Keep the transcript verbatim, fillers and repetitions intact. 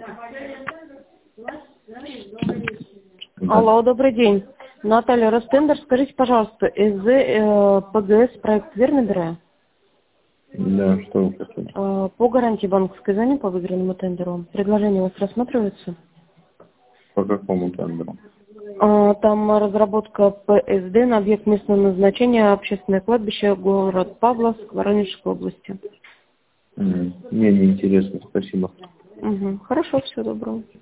Алло, добрый день. Наталья, Ростендер, скажите, пожалуйста, ЭЗ э, ПГС проект верно беру? Да, что вы хотите? Э, по гарантии банковской займа по выигранному тендеру. Предложение у вас рассматривается? По какому тендеру? Э, там разработка ПСД на объект местного назначения, общественное кладбище, город Павловск, Воронежской области. М, Мне не интересно, спасибо. Угу. Хорошо, всего доброго.